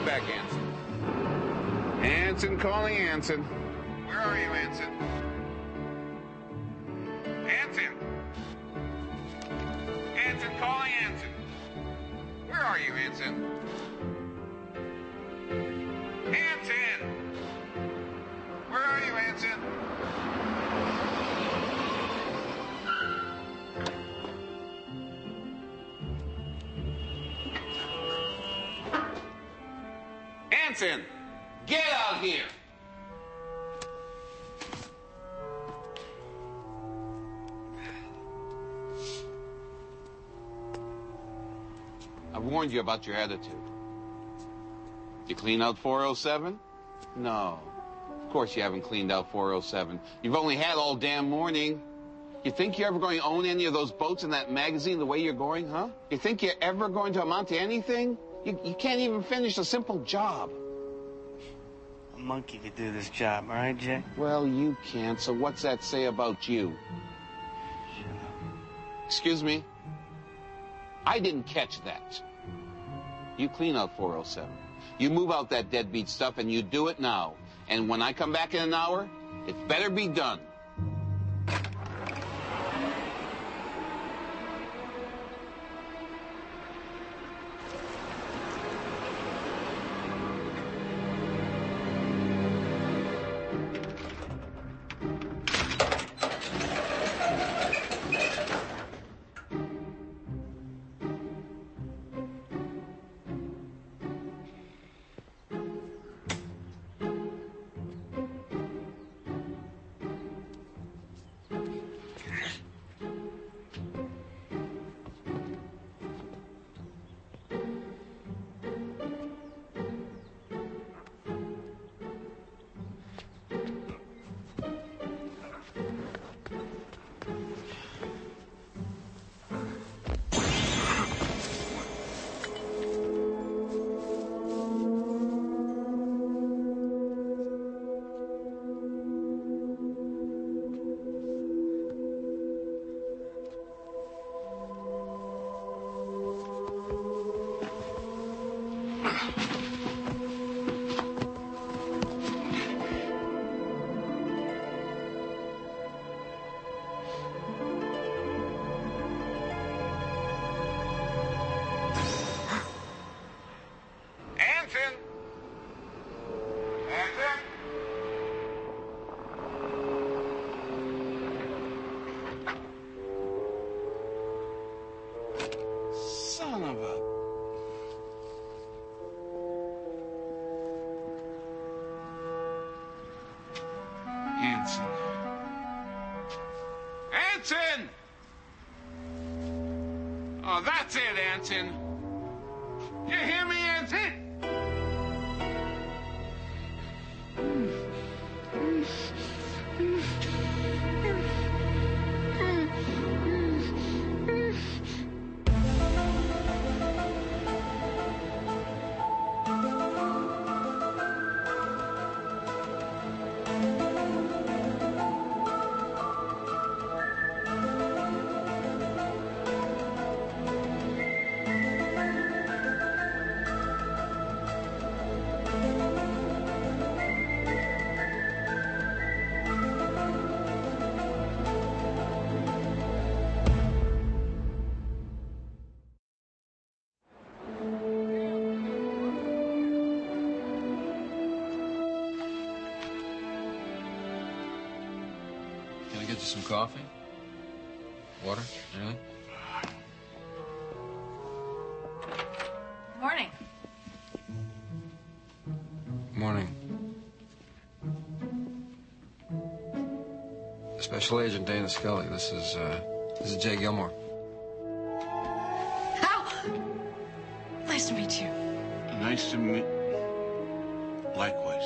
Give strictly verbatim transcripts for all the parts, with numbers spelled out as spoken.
back, Anson. Anson calling Anson. Where are you, Anson? Anson! Anson calling Anson. Where are you, Anson? Anson! Where are you, Anson? Anson! Get out here! I warned you about your attitude. You clean out four oh seven? No. Of course you haven't cleaned out four oh seven. You've only had all damn morning. You think you're ever going to own any of those boats in that magazine the way you're going, huh? You think you're ever going to amount to anything? You, you can't even finish a simple job. A monkey could do this job, all right, Jay? Well, you can't, so what's that say about you? Shut up. Excuse me? I didn't catch that. You clean out four oh seven. You move out that deadbeat stuff, and you do it now. And when I come back in an hour, it better be done. Son of a... Anson. Anson! Oh, that's it, Anson. You hear me, Anson? Can I get you some coffee? Water? Anything? Morning. Morning. Special Agent Dana Scully. This is, uh, this is Jay Gilmore. How? Nice to meet you. Nice to meet... Likewise.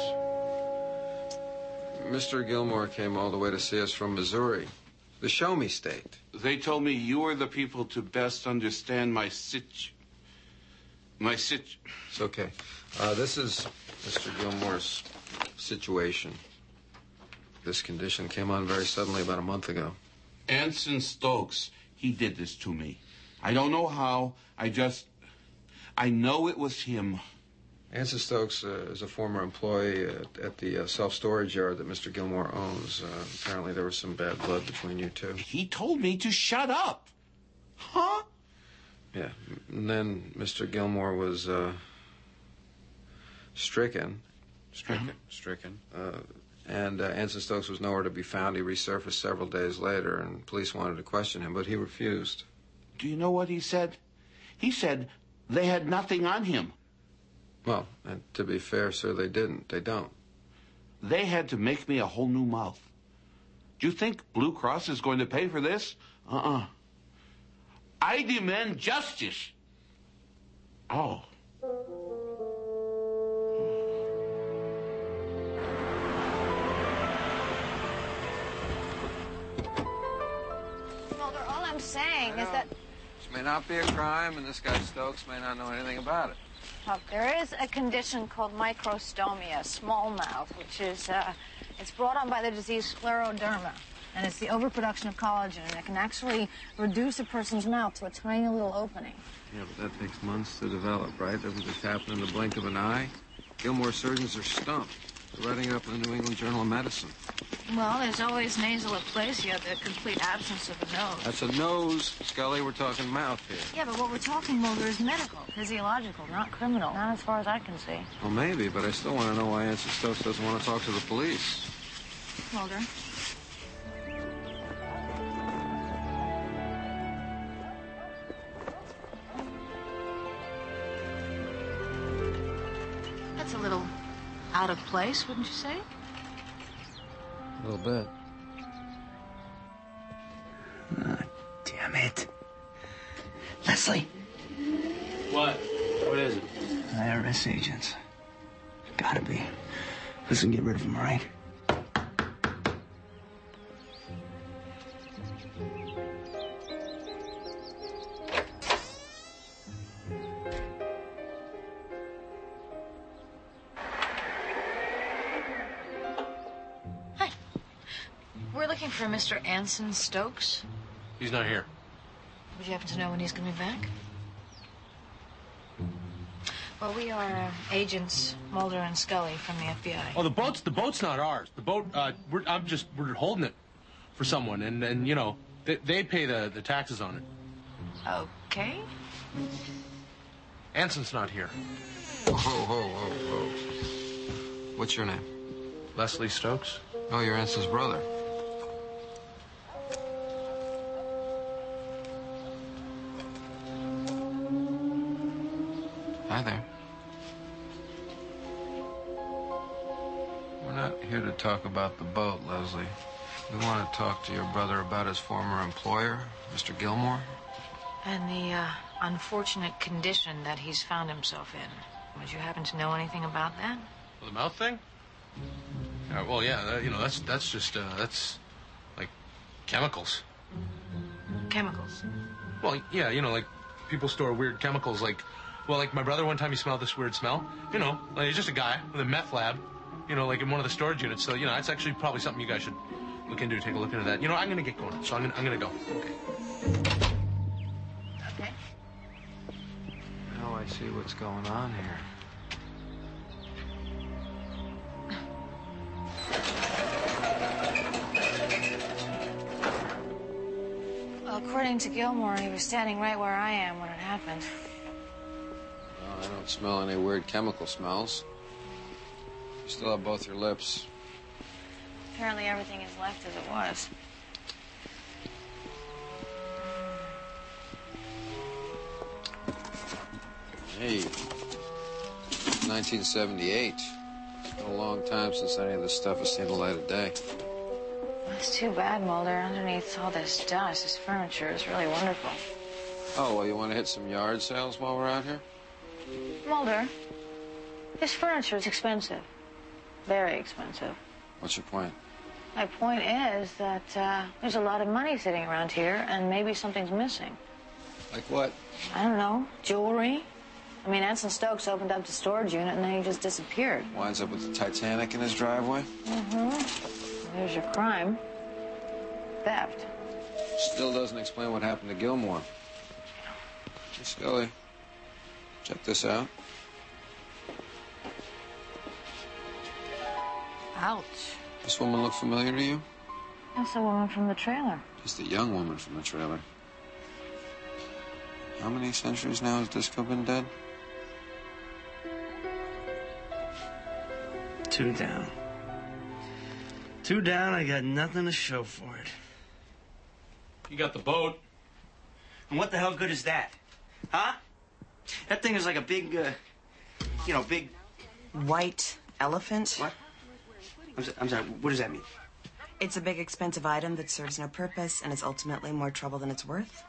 Mister Gilmore came all the way to see us from Missouri, the Show Me State. They told me you were the people to best understand my situ... My situ... It's okay. Uh, this is Mister Gilmore's situation. This condition came on very suddenly about a month ago. Anson Stokes, he did this to me. I don't know how. I just... I know it was him. Anson Stokes uh, is a former employee at, at the uh, self-storage yard that Mister Gilmore owns. Uh, apparently there was some bad blood between you two. He told me to shut up. Huh? Yeah. And then Mister Gilmore was uh, stricken. Stricken. Mm-hmm. Stricken. Uh, and uh, Anson Stokes was nowhere to be found. He resurfaced several days later, and police wanted to question him, but he refused. Do you know what he said? He said they had nothing on him. Well, and to be fair, sir, they didn't. They don't. They had to make me a whole new mouth. Do you think Blue Cross is going to pay for this? Uh-uh. I demand justice. Oh. Mulder, all I'm saying is that... This may not be a crime, and this guy Stokes may not know anything about it. Look, there is a condition called microstomia, small mouth, which is, uh, it's brought on by the disease scleroderma. And it's the overproduction of collagen, and it can actually reduce a person's mouth to a tiny little opening. Yeah, but that takes months to develop, right? Doesn't just happen in the blink of an eye. Gilmore surgeons are stumped. They're writing it up in the New England Journal of Medicine. Well, there's always nasal aplasia, the complete absence of a nose. That's a nose, Scully. We're talking mouth here. Yeah, but what we're talking, Mulder, is medical, physiological, not criminal. Not as far as I can see. Well, maybe, but I still want to know why Anson Stokes doesn't want to talk to the police. Mulder. That's a little out of place, wouldn't you say? A little bit. Oh, damn it. Leslie. What? What is it? I R S agents. Gotta be. Listen, get rid of them, all right? We're looking for Mister Anson Stokes. He's not here. Would you happen to know when he's going to be back? Well, we are uh, agents Mulder and Scully from the F B I. Oh, the boat's the boat's not ours. The boat, uh, we're, I'm just we're holding it for someone, and and you know they they pay the the taxes on it. Okay. Anson's not here. Whoa, whoa, whoa, whoa. What's your name? Leslie Stokes. Oh, you're Anson's brother. Hi there. We're not here to talk about the boat, Leslie. We want to talk to your brother about his former employer, Mister Gilmore. And the uh, unfortunate condition that he's found himself in. Would you happen to know anything about that? Well, the mouth thing. Uh, well, yeah, that, you know that's that's just uh, that's like chemicals. Chemicals. Well, yeah, you know, like people store weird chemicals, like. Well, like my brother one time, he smelled this weird smell. You know, like he's just a guy with a meth lab, you know, like in one of the storage units. So, you know, that's actually probably something you guys should look into, take a look into that. You know, I'm going to get going, so I'm going I'm to go. Okay. Okay. Now I see what's going on here. Well, according to Gilmore, he was standing right where I am when it happened. I don't smell any weird chemical smells. You still have both your lips. Apparently everything is left as it was. Hey, nineteen seventy-eight. It's been a long time since any of this stuff has seen the light of day. It's too bad, Mulder. Underneath all this dust, this furniture is really wonderful. Oh, well, you want to hit some yard sales while we're out here? Mulder, this furniture is expensive. Very expensive. What's your point? My point is that uh, there's a lot of money sitting around here, and maybe something's missing. Like what? I don't know. Jewelry? I mean, Anson Stokes opened up the storage unit, and then he just disappeared. Winds up with the Titanic in his driveway? Mm-hmm. There's your crime. Theft. Still doesn't explain what happened to Gilmore. Hey, Scully, check this out. Ouch. This woman look familiar to you? That's the woman from the trailer. Just a young woman from the trailer. How many centuries now has disco been dead? Two down. Two down, I got nothing to show for it. You got the boat. And what the hell good is that? Huh? That thing is like a big, uh, you know, big... White elephant? What? I'm, so, I'm sorry, what does that mean? It's a big, expensive item that serves no purpose and is ultimately more trouble than it's worth.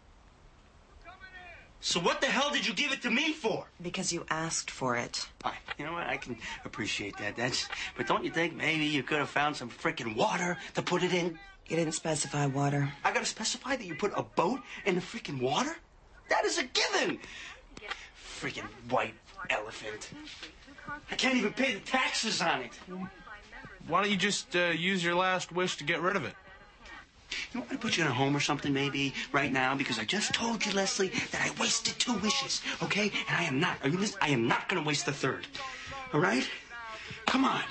So what the hell did you give it to me for? Because you asked for it. All right, you know what? I can appreciate that. That's, but don't you think maybe you could have found some frickin' water to put it in? You didn't specify water. I gotta specify that you put a boat in the frickin' water? That is a given! Frickin' white elephant. I can't even pay the taxes on it. Why don't you just uh, use your last wish to get rid of it? You want me to put you in a home or something, maybe, right now? Because I just told you, Leslie, that I wasted two wishes, okay? And I am not, are you listening? I am not gonna waste the third. All right? Come on.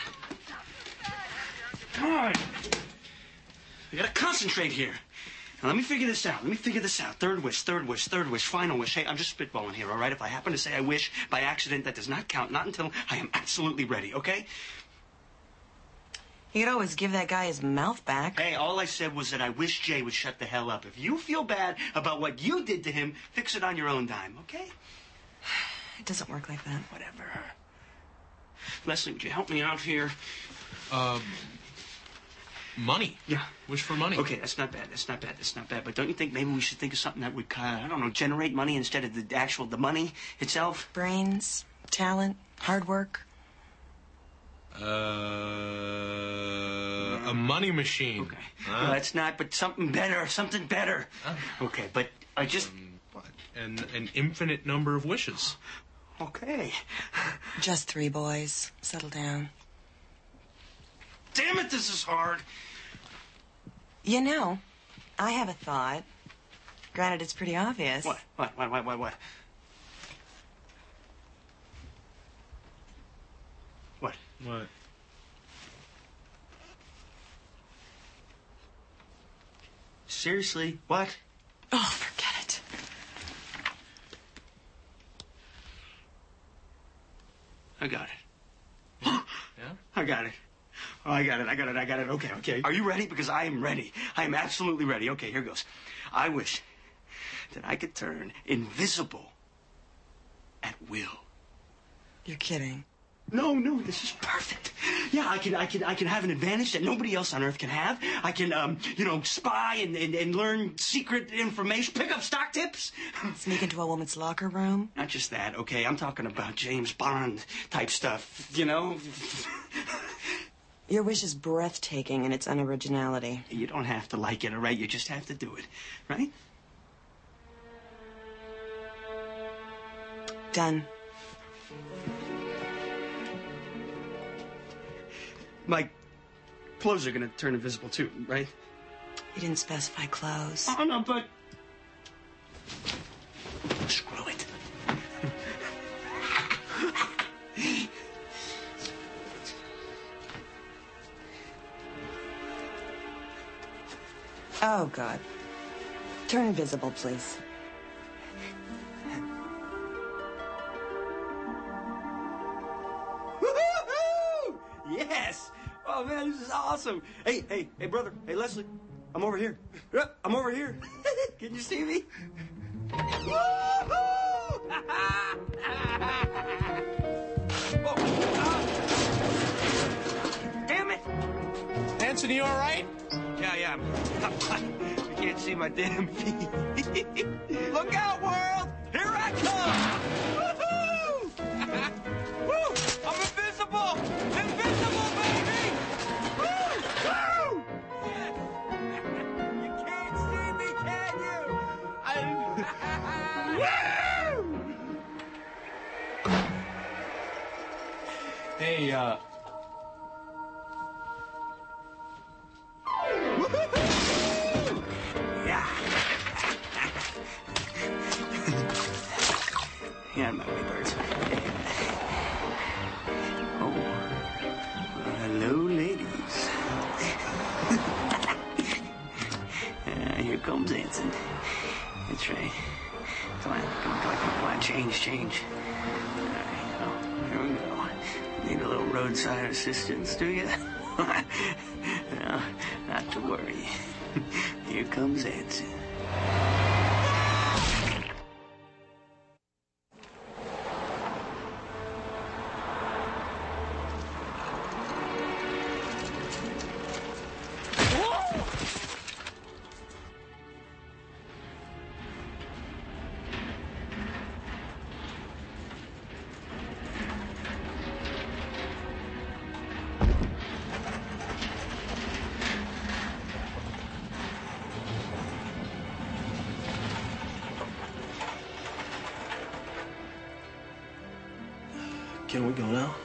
Come on. We gotta concentrate here. Now, let me figure this out. Let me figure this out. Third wish, third wish, third wish, final wish. Hey, I'm just spitballing here, all right? If I happen to say I wish by accident, that does not count. Not until I am absolutely ready, okay? You could always give that guy his mouth back. Hey, all I said was that I wish Jay would shut the hell up. If you feel bad about what you did to him, fix it on your own dime, okay? It doesn't work like that. Whatever. Leslie, would you help me out here? Um, money. Yeah. Wish for money. Okay, that's not bad. That's not bad. That's not bad. But don't you think maybe we should think of something that would, uh, I don't know, generate money instead of the actual, the money itself? Brains, talent, hard work. Uh, a money machine. Okay. Huh? No, that's not, but something better, something better. Huh? Okay, but I just... Um, what? And an infinite number of wishes. Okay. Just three, boys. Settle down. Damn it, this is hard. You know, I have a thought. Granted, it's pretty obvious. What? What? What? What? What? What? What? What? Seriously? What? Oh, forget it. I got it. Yeah? I got it. Oh, I got it. I got it. I got it. Okay, okay. Are you ready? Because I am ready. I am absolutely ready. Okay, here goes. I wish that I could turn invisible at will. You're kidding. No, no, this is perfect. Yeah, I can, I can, I can have an advantage that nobody else on Earth can have. I can, um, you know, spy and, and, and learn secret information, pick up stock tips. Sneak into a woman's locker room. Not just that, okay? I'm talking about James Bond type stuff, you know? Your wish is breathtaking in its unoriginality. You don't have to like it, all right? You just have to do it, right? Done. My clothes are gonna turn invisible too, right? You didn't specify clothes. Oh, no, but... Screw it. Oh, God. Turn invisible, please. Woo-hoo-hoo! Yes! Oh, man, this is awesome. Hey, hey, hey, brother. Hey, Leslie. I'm over here. Yep, I'm over here. Can you see me? Woo-hoo! Oh, ah. Damn it! Anthony, you all right? Yeah, yeah. I'm fine. I can't see my damn feet. Look out, world! Here I come! Woohoo! Woo! I'm invisible! Invisible, baby! Woo! Woo! Yes! You can't see me, can you? I... Woo! Hey, uh... Yeah. Yeah, my wee birds. Oh. Well, hello, comes Anson. That's right. Come on, come on, come on, come on, change, change. All right, well, here we go. Need a little roadside assistance, do you? No, not to worry. Here comes Anson. Can we go now?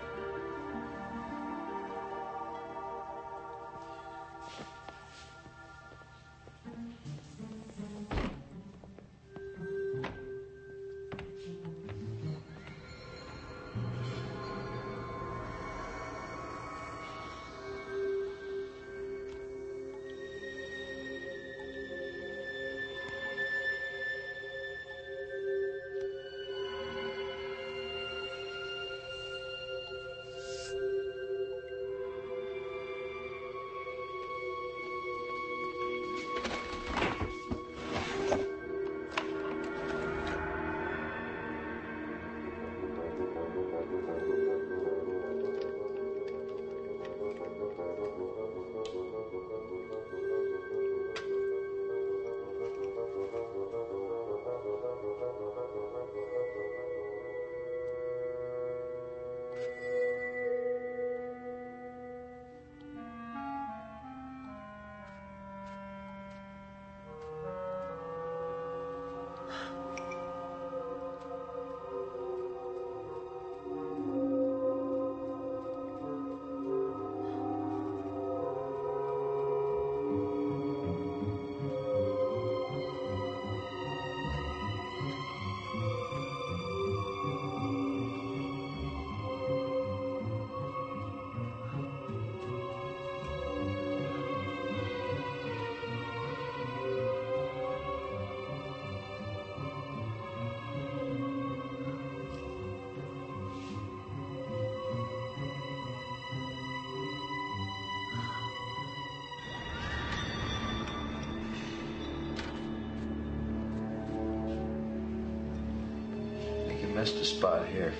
Missed a spot here.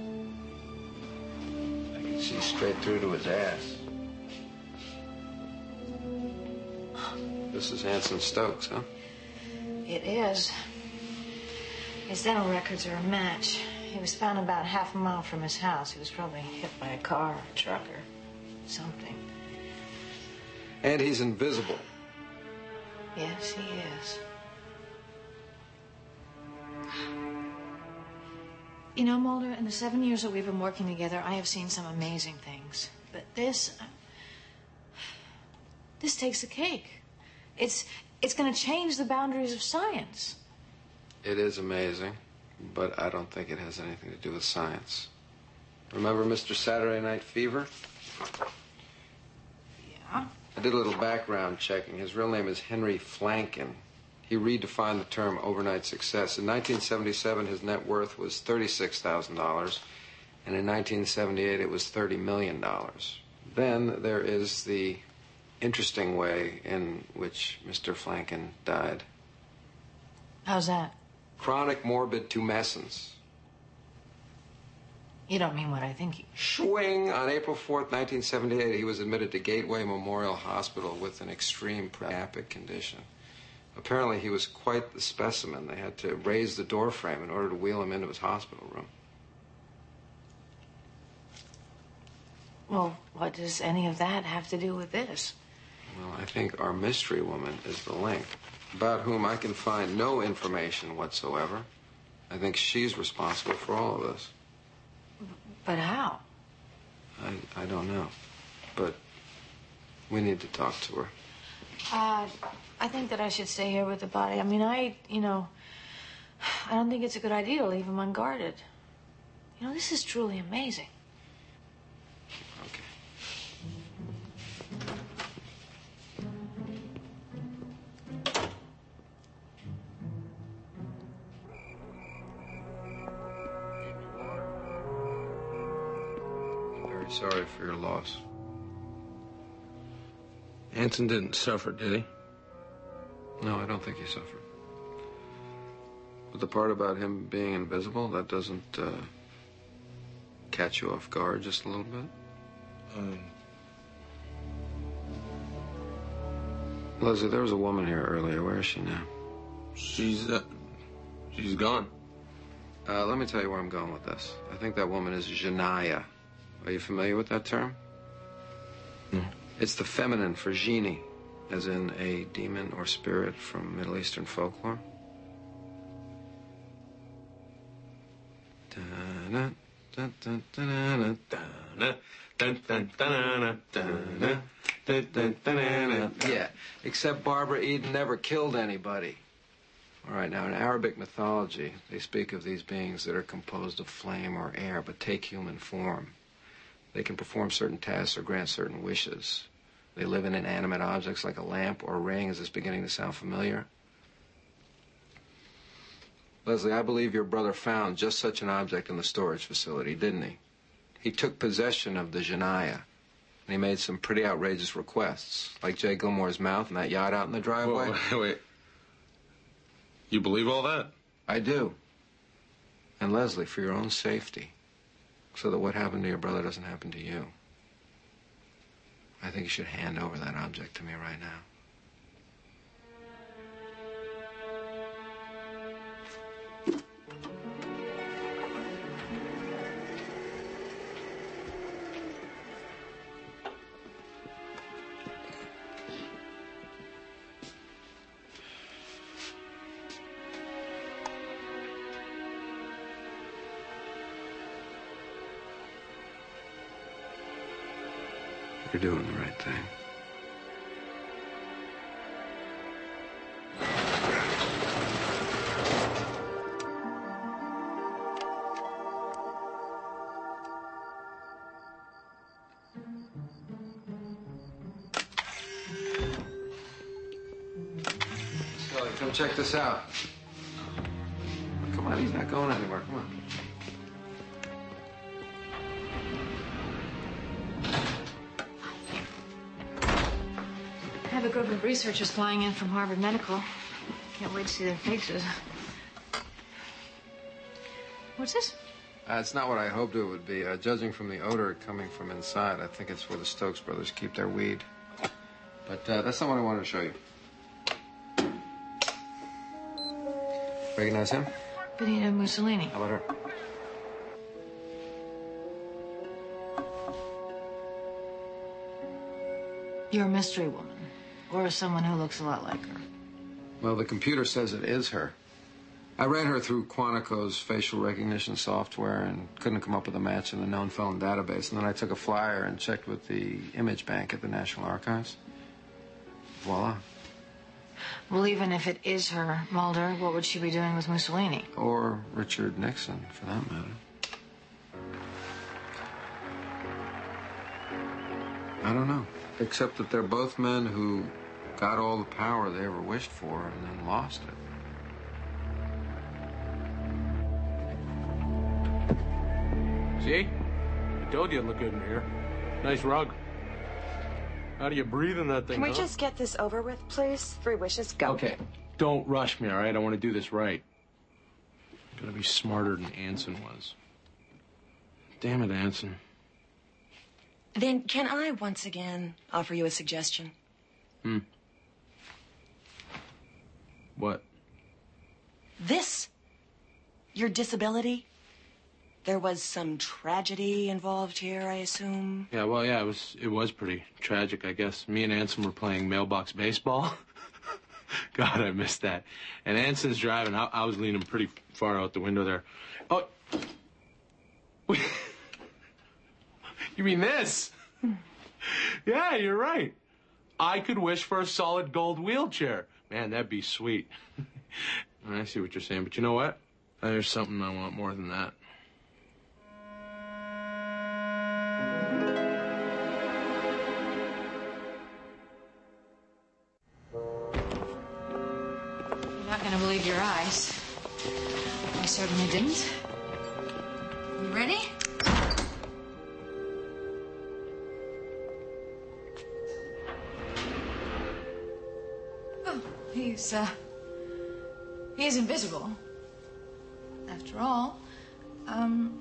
I can see straight through to his ass. This is Anson Stokes, huh? It is. His dental records are a match. He was found about half a mile from his house. He was probably hit by a car or a truck or something. And he's invisible. Yes, he is. You know, Mulder, in the seven years that we've been working together, I have seen some amazing things. But this... this takes the cake. It's, it's going to change the boundaries of science. It is amazing, but I don't think it has anything to do with science. Remember Mister Saturday Night Fever? Yeah? I did a little background checking. His real name is Henry Flanken. He redefined the term overnight success. In nineteen seventy-seven, his net worth was thirty-six thousand dollars, and in nineteen seventy-eight, it was thirty million dollars. Then there is the interesting way in which Mister Flanken died. How's that? Chronic morbid tumescence. You don't mean what I think you... Swing! On April fourth, nineteen seventy-eight, he was admitted to Gateway Memorial Hospital with an extreme preapic condition. Apparently, he was quite the specimen. They had to raise the door frame in order to wheel him into his hospital room. Well, what does any of that have to do with this? Well, I think our mystery woman is the link, about whom I can find no information whatsoever. I think she's responsible for all of this. But how? I, I don't know. But we need to talk to her. Uh, I think that I should stay here with the body. I mean, I, you know, I don't think it's a good idea to leave him unguarded. You know, this is truly amazing. Okay. sorry for your loss. Anson didn't suffer, did he? No, I don't think he suffered. But the part about him being invisible, that doesn't uh, catch you off guard just a little bit? Um... Leslie, there was a woman here earlier. Where is she now? She's, uh, she's gone. Uh, let me tell you where I'm going with this. I think that woman is Janaya. Are you familiar with that term? No. It's the feminine for genie, as in a demon or spirit from Middle Eastern folklore. Da-na, da-da, da-na, da-na, da-da, da-na, da-da. Yeah, except Barbara Eden never killed anybody. All right, now in Arabic mythology, they speak of these beings that are composed of flame or air, but take human form. They can perform certain tasks or grant certain wishes. They live in inanimate objects like a lamp or a ring. Is this beginning to sound familiar? Leslie, I believe your brother found just such an object in the storage facility, didn't he? He took possession of the Janaya, and he made some pretty outrageous requests, like Jay Gilmore's mouth and that yacht out in the driveway. Whoa, wait, wait. You believe all that? I do. And Leslie, for your own safety, so that what happened to your brother doesn't happen to you, I think you should hand over that object to me right now. You're doing the right thing. Scully, come check this out. Come on, he's not going anywhere. Come on. I have a group of researchers flying in from Harvard Medical. Can't wait to see their faces. What's this? Uh, it's not what I hoped it would be. Uh, judging from the odor coming from inside, I think it's where the Stokes brothers keep their weed. But uh, that's not what I wanted to show you. Recognize him? Benito Mussolini. How about her? You're a mystery woman. Or someone who looks a lot like her. Well, the computer says it is her. I ran her through Quantico's facial recognition software and couldn't come up with a match in the known felon database. And then I took a flyer and checked with the image bank at the National Archives. Voila. Well, even if it is her, Mulder, what would she be doing with Mussolini? Or Richard Nixon, for that matter. I don't know. Except that they're both men who got all the power they ever wished for and then lost it. See? I told you it'd look good in here. Nice rug. How do you breathe in that thing, Can we huh? just get this over with, please? Three wishes, go. Okay. Don't rush me, all right? I want to do this right. Gotta be smarter than Anson was. Damn it, Anson. Then can I once again offer you a suggestion? Hmm. What? This, your disability, there was some tragedy involved here, I assume? Yeah, well, yeah, it was it was pretty tragic, I guess. Me and Anson were playing mailbox baseball. God, I missed that. And Anson's driving. I, I was leaning pretty far out the window there. Oh. You mean this? Yeah, you're right. I could wish for a solid gold wheelchair. Man, that'd be sweet. I see what you're saying, but you know what? There's something I want more than that. You're not going to believe your eyes. I certainly didn't. You ready? He's, uh, he's invisible. After all, um...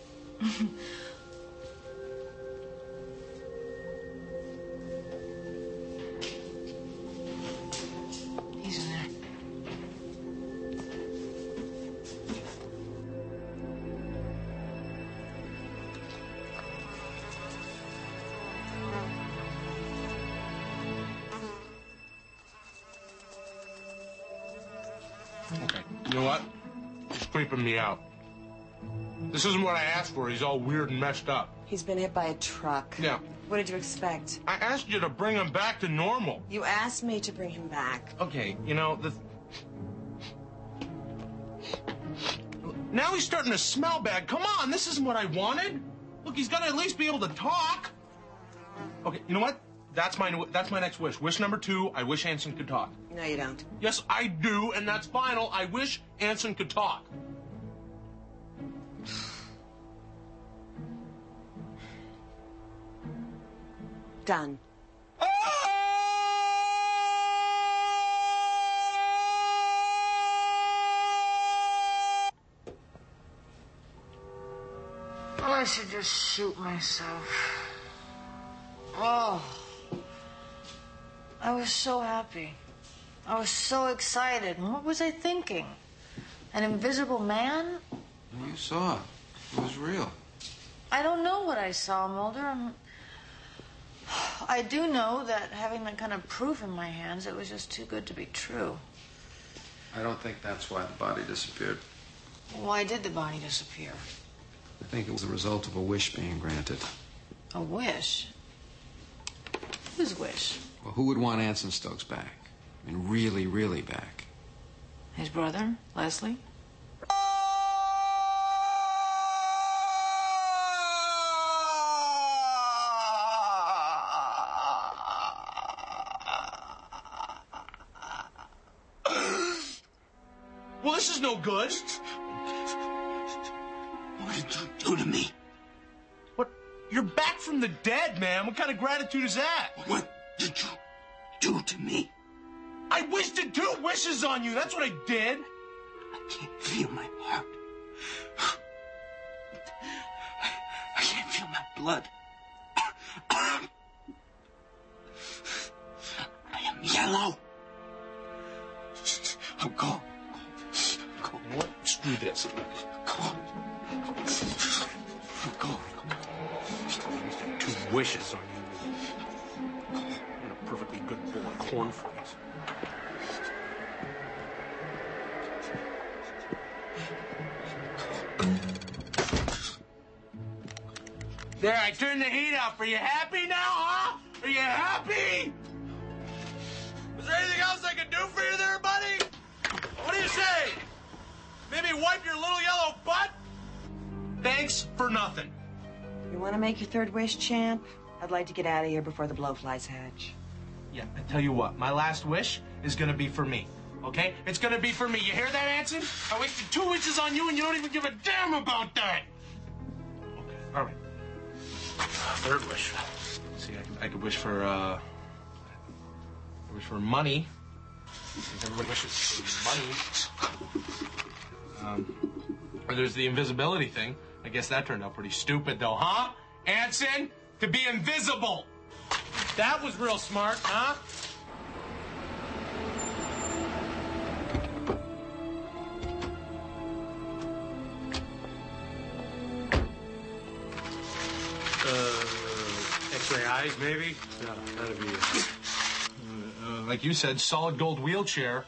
he's in there. Okay, you know what? He's creeping me out. This isn't what I asked for. He's all weird and messed up. He's been hit by a truck. Yeah. What did you expect? I asked you to bring him back to normal. You asked me to bring him back. Okay, you know, the... Now he's starting to smell bad. Come on, this isn't what I wanted. Look, he's got to at least be able to talk. Okay, you know what? That's my that's my next wish. Wish number two, I wish Anson could talk. No, you don't. Yes, I do, and that's final. I wish Anson could talk. Done. Well, I should just shoot myself. Oh. I was so happy. I was so excited. And what was I thinking? An invisible man? You saw it. It was real. I don't know what I saw, Mulder. I'm... I do know that having that kind of proof in my hands, it was just too good to be true. I don't think that's why the body disappeared. Why did the body disappear? I think it was the result of a wish being granted. A wish? Whose wish? Well, who would want Anson Stokes back? I mean, really, really back? His brother, Leslie? Well, this is no good. What did you do to me? What? You're back from the dead, man. What kind of gratitude is that? What did you do to me? I wasted two wishes on you. That's what I did. I can't feel my heart. I can't feel my blood. I am yellow. I'll go. Go. You know what? Screw this. Go. Go. Two wishes on you. And a perfectly good bowl of cornflakes. There, I turned the heat off. Are you happy now, huh? Are you happy? Is there anything else I can do for you there, buddy? What do you say? Maybe wipe your little yellow butt? Thanks for nothing. You want to make your third wish, champ? I'd like to get out of here before the blowflies hatch. Yeah, I tell you what, my last wish is gonna be for me, okay? It's gonna be for me. You hear that, Anson? I wasted two wishes on you and you don't even give a damn about that. Okay, all right. Third wish. See, I could, I could wish for, uh... I wish for money. Everybody wishes for money. Um, or there's the invisibility thing. I guess that turned out pretty stupid, though, huh? Anson, to be invisible. That was real smart, huh? Uh, X-ray eyes, maybe? Yeah, that'd be it. Uh, uh, like you said, solid gold wheelchair.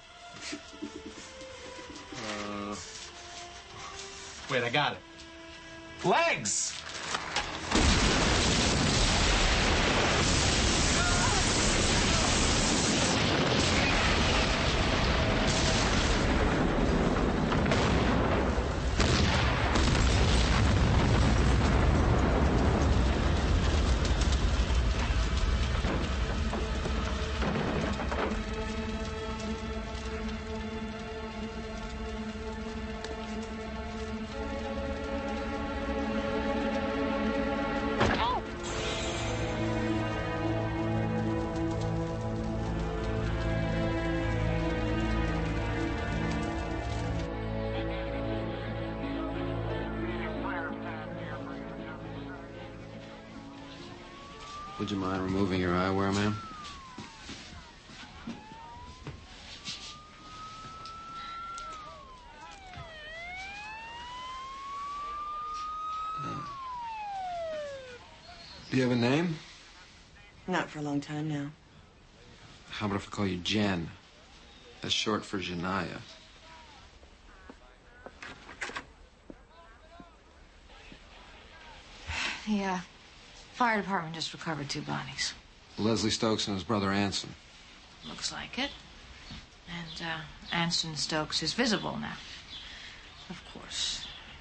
Uh, wait, I got it. Legs! Would you mind removing your eyewear, ma'am? Do you have a name? Not for a long time now. How about if I call you Jen? That's short for Janaya. The uh, fire department just recovered two bodies. Leslie Stokes and his brother Anson. Looks like it. And uh, Anson Stokes is visible now. Of course.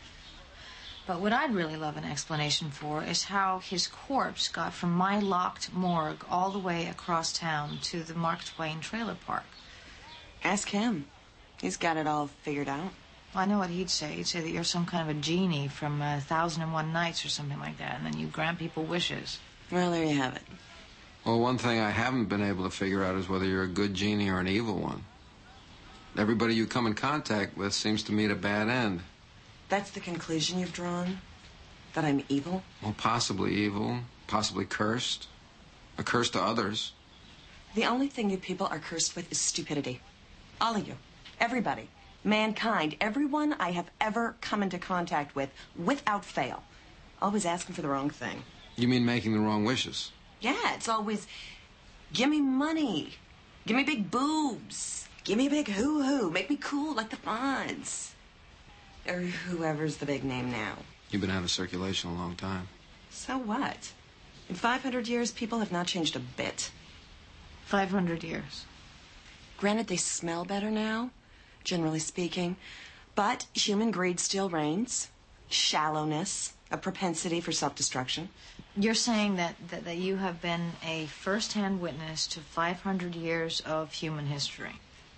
But what I'd really love an explanation for is how his corpse got from my locked morgue all the way across town to the Mark Twain trailer park. Ask him. He's got it all figured out. Well, I know what he'd say. He'd say that you're some kind of a genie from uh, Thousand and One Nights or something like that, and then you grant people wishes. Well, there you have it. Well, one thing I haven't been able to figure out is whether you're a good genie or an evil one. Everybody you come in contact with seems to meet a bad end. That's the conclusion you've drawn? That I'm evil? Well, possibly evil, possibly cursed. A curse to others. The only thing you people are cursed with is stupidity. All of you. Everybody. Mankind. Everyone I have ever come into contact with, without fail. Always asking for the wrong thing. You mean making the wrong wishes? Yeah, it's always, give me money. Give me big boobs. Give me a big hoo-hoo. Make me cool like the Fonz. Or whoever's the big name now. You've been out of circulation a long time. So what? In five hundred years, people have not changed a bit. Five hundred years. Granted, they smell better now, generally speaking, but human greed still reigns. Shallowness, a propensity for self-destruction. You're saying that, that, that you have been a first-hand witness to five hundred years of human history.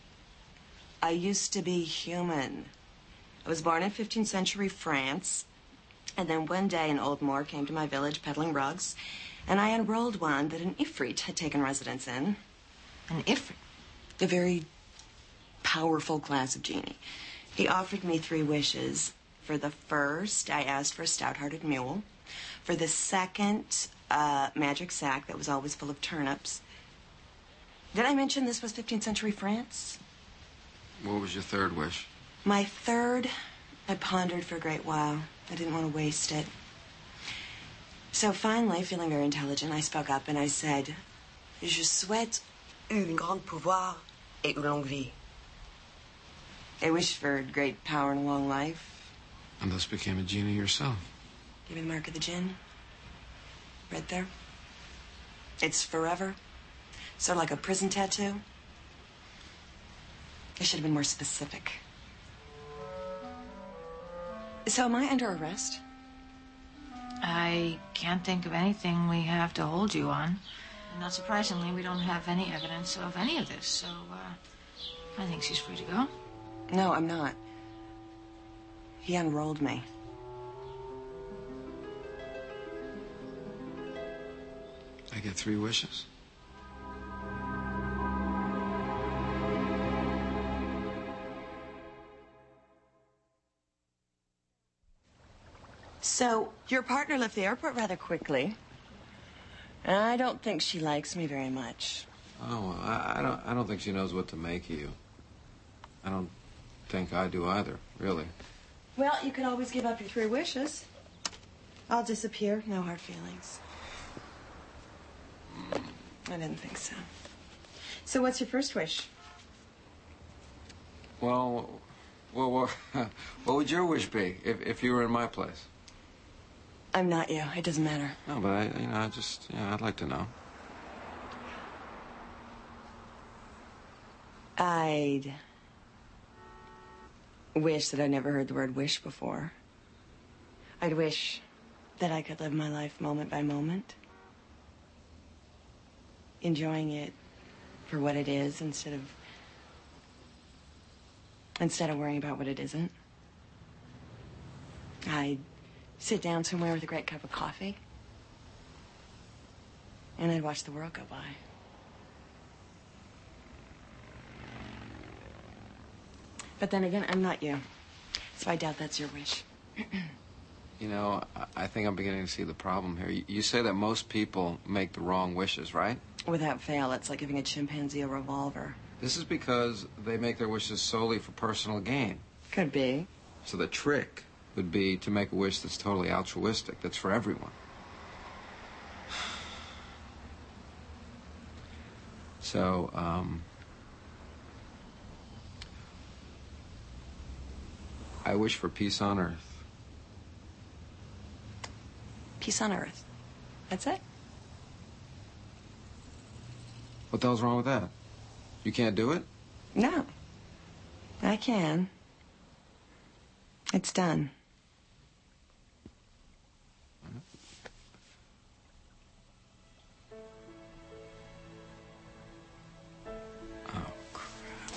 I used to be human. I was born in fifteenth century France, and then one day an old Moor came to my village peddling rugs, and I enrolled one that an Ifrit had taken residence in. An Ifrit? A very powerful class of genie. He offered me three wishes. For the first, I asked for a stout-hearted mule. For the second, a magic sack that was always full of turnips. Did I mention this was fifteenth century France? What was your third wish? My third, I pondered for a great while. I didn't want to waste it. So finally, feeling very intelligent, I spoke up and I said, Je souhaite un grand pouvoir et une longue vie. I wish for great power and a long life. And thus became a genie yourself. Give me the mark of the gin. Right there. It's forever. Sort of like a prison tattoo. I should have been more specific. So am I under arrest? I can't think of anything we have to hold you on. And not surprisingly, we don't have any evidence of any of this, so uh, I think she's free to go. No, I'm not. He unrolled me. I get three wishes? So, your partner left the airport rather quickly. I don't think she likes me very much. Oh, well, I, I don't. I don't think she knows what to make of you. I don't think I do either, really. Well, you could always give up your three wishes. I'll disappear. No hard feelings. I didn't think so. So, what's your first wish? Well, well, what, what would your wish be if if you were in my place? I'm not you. It doesn't matter. No, but I, you know, I just, yeah, I'd like to know. I'd wish that I'd never heard the word wish before. I'd wish that I could live my life moment by moment, enjoying it for what it is instead of instead of worrying about what it isn't. I'd sit down somewhere with a great cup of coffee, and I'd watch the world go by. But then again, I'm not you, so I doubt that's your wish. You know, I, I think I'm beginning to see the problem here. You, you say that most people make the wrong wishes, right? Without fail, it's like giving a chimpanzee a revolver. This is because they make their wishes solely for personal gain. Could be. So the trick would be to make a wish that's totally altruistic, that's for everyone. So, um... I wish for peace on Earth. Peace on Earth. That's it? What the hell's wrong with that? You can't do it? No. I can. It's done. Oh, crap.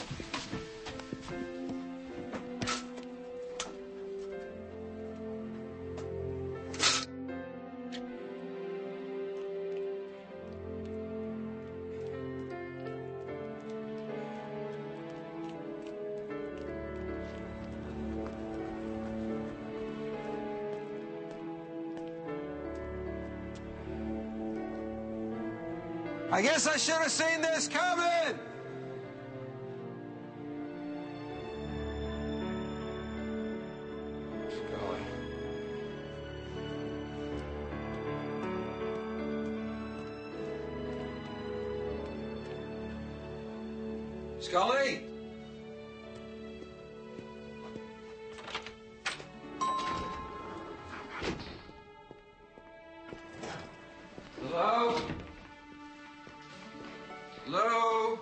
I guess I should have seen this coming! Scully. Scully! Hello? Hello?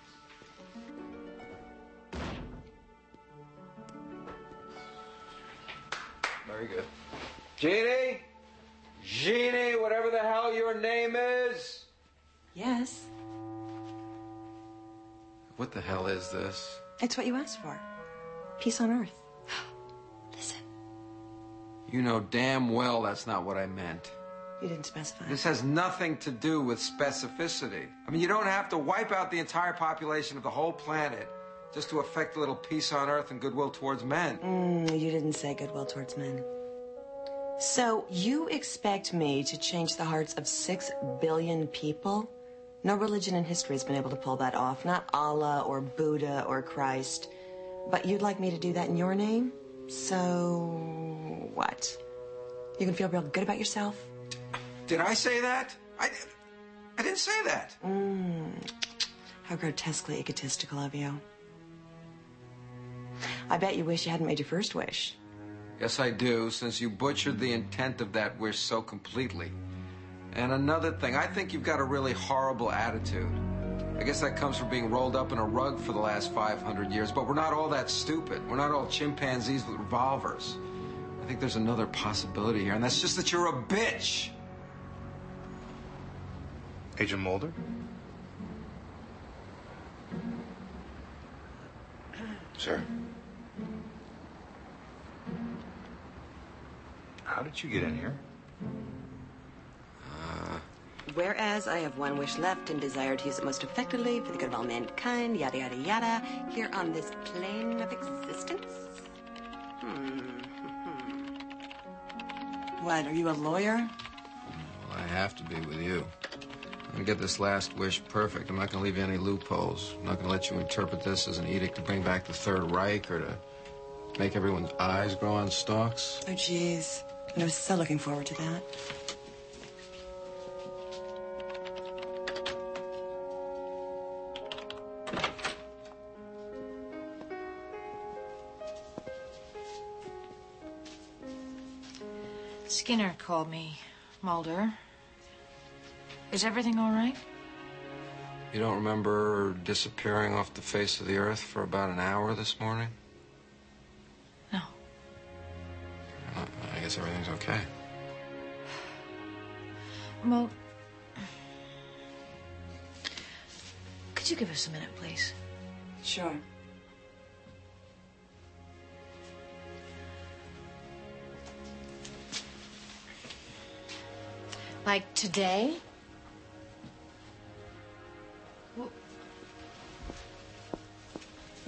Very good. Jeannie? Jeannie, whatever the hell your name is? Yes. What the hell is this? It's what you asked for. Peace on Earth. Listen. You know damn well that's not what I meant. You didn't specify. This has nothing to do with specificity. I mean, you don't have to wipe out the entire population of the whole planet just to affect a little peace on Earth and goodwill towards men. Mm, you didn't say goodwill towards men. So you expect me to change the hearts of six billion people? No religion in history has been able to pull that off. Not Allah or Buddha or Christ. But you'd like me to do that in your name? So what? You can feel real good about yourself? Did I say that? I, I didn't say that. Mm, how grotesquely egotistical of you. I bet you wish you hadn't made your first wish. Yes, I do, since you butchered the intent of that wish so completely. And another thing, I think you've got a really horrible attitude. I guess that comes from being rolled up in a rug for the last five hundred years, but we're not all that stupid. We're not all chimpanzees with revolvers. I think there's another possibility here, and that's just that you're a bitch. Agent Mulder? Sir. How did you get in here? Uh... Whereas I have one wish left and desire to use it most effectively for the good of all mankind, yada, yada, yada, here on this plane of existence. Hmm. What, are you a lawyer? Well, I have to be with you. I'm gonna get this last wish perfect. I'm not gonna leave you any loopholes. I'm not gonna let you interpret this as an edict to bring back the Third Reich or to make everyone's eyes grow on stalks. Oh, jeez. I was so looking forward to that. Skinner called me, Mulder. Is everything all right? You don't remember disappearing off the face of the earth for about an hour this morning? No. Well, I guess everything's okay. Well, could you give us a minute, please? Sure. Like today? Well,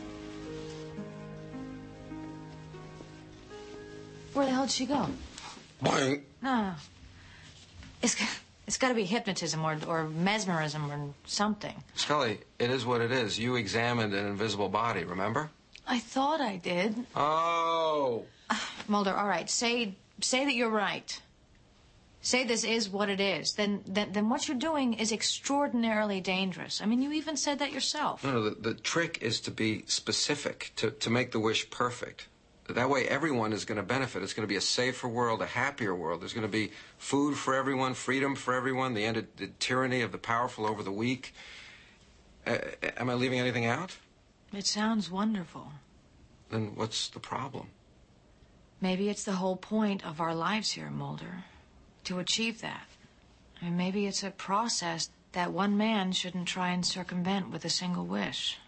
where the hell did she go? Boing. No. It's, it's got to be hypnotism or, or mesmerism or something. Scully, it is what it is. You examined an invisible body, remember? I thought I did. Oh. Mulder, all right, say say that you're right. Say this is what it is. Then, then, then what you're doing is extraordinarily dangerous. I mean, you even said that yourself. No, no, the, the trick is to be specific, to, to make the wish perfect. That way everyone is going to benefit. It's going to be a safer world, a happier world. There's going to be food for everyone, freedom for everyone, the end of the tyranny of the powerful over the weak. Uh, am I leaving anything out? It sounds wonderful. Then what's the problem? Maybe it's the whole point of our lives here, Mulder, to achieve that. I mean, maybe it's a process that one man shouldn't try and circumvent with a single wish.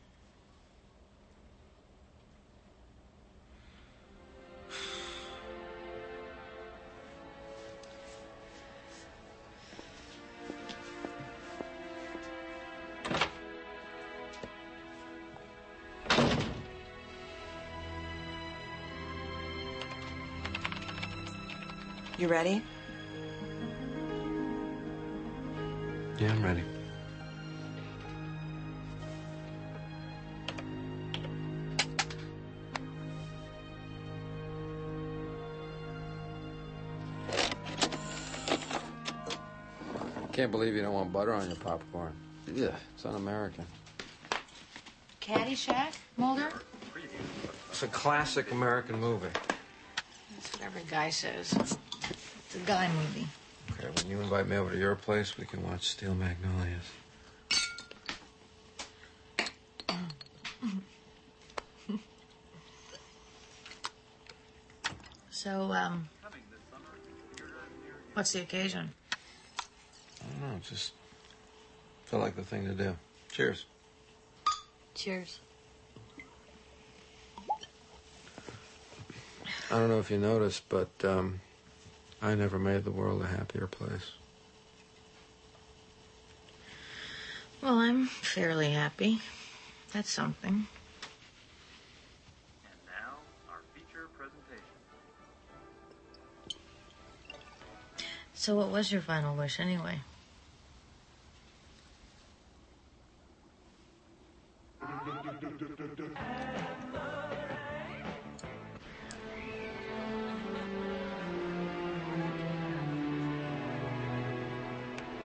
You ready? Yeah, I'm ready. Can't believe you don't want butter on your popcorn. Yeah, it's un-American. Caddyshack, Mulder? It's a classic American movie. That's what every guy says. It's a guy movie. Okay, when you invite me over to your place, we can watch Steel Magnolias. So, um, what's the occasion? I don't know, it just felt like the thing to do. Cheers. Cheers. I don't know if you noticed, but um, I never made the world a happier place. Well, I'm fairly happy. That's something. And now, our feature presentation. So what was your final wish, anyway?